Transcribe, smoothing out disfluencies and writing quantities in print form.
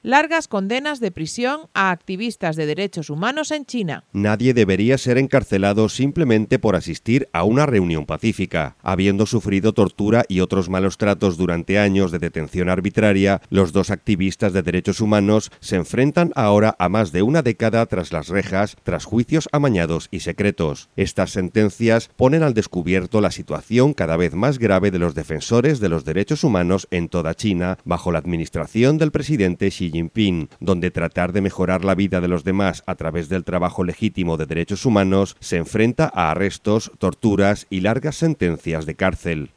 Largas condenas de prisión a activistas de derechos humanos en China. Nadie debería ser encarcelado simplemente por asistir a una reunión pacífica. Habiendo sufrido tortura y otros malos tratos durante años de detención arbitraria, los dos activistas de derechos humanos se enfrentan ahora a más de una década tras las rejas, tras juicios amañados y secretos. Estas sentencias ponen al descubierto la situación cada vez más grave de los defensores de los derechos humanos en toda China, bajo la administración del presidente Xi Jinping, donde tratar de mejorar la vida de los demás a través del trabajo legítimo de derechos humanos se enfrenta a arrestos, torturas y largas sentencias de cárcel.